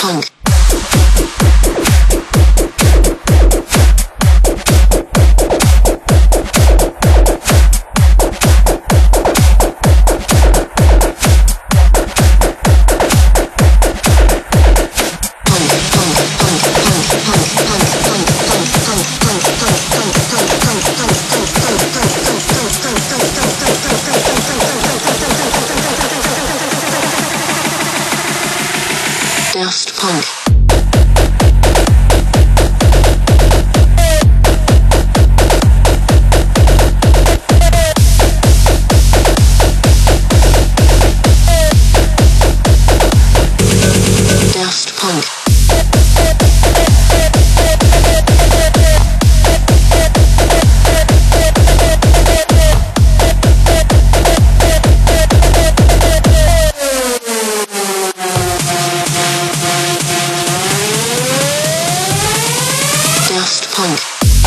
Punk. Daft Punk. Daft Punk. Daft Punk.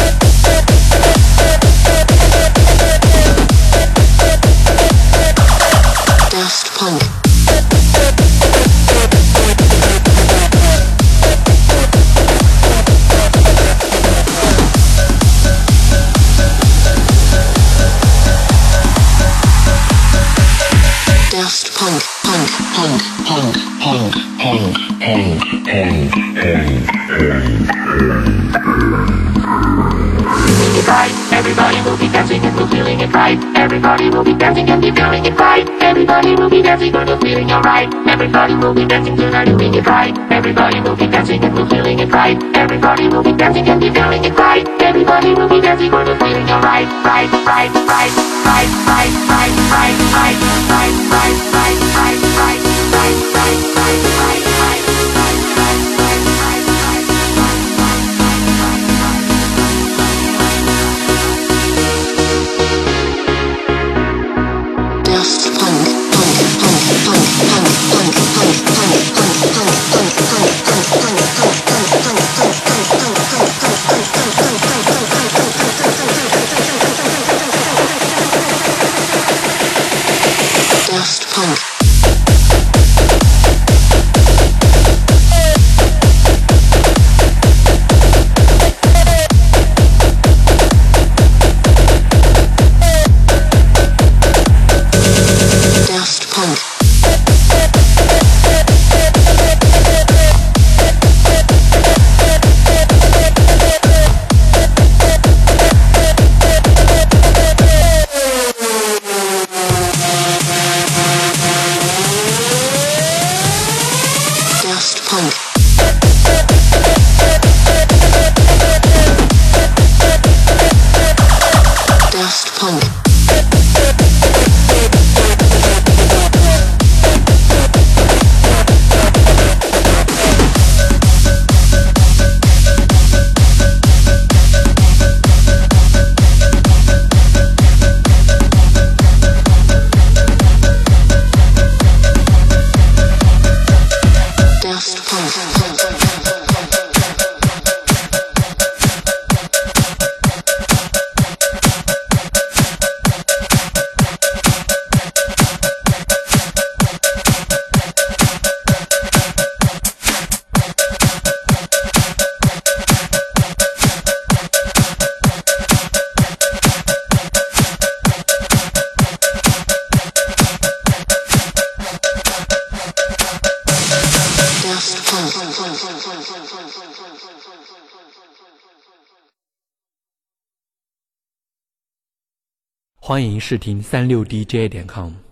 Daft Punk. Daft Punk. Punk. Punk. Punk. Punk. Punk. Punk. Punk. Right. Everybody will be dancing and we're feeling it right. Everybody will be dancing and be feeling it right. Everybody will be dancing and we're feeling alright. Everybody will be dancing tonight, doing it right. Everybody will be dancing and we're feeling it right. Everybody will be dancing and be feeling it right. Everybody will be dancing and we're feeling alright. Right, right, right, right, right, right, right, right, right, right, right, right, right, right, right, right, right, right. Daft Punk. Punk. Punk. Punk. Punk. Punk. Punk. Punk. Punk. Punk. Punk. Punk. Punk. Punk. Punk. Punk. Punk. Daft Punk. Daft Punk. Daft Punk. Daft Punk. Daft Punk. Daft Punk. 欢迎试听36DJ.com。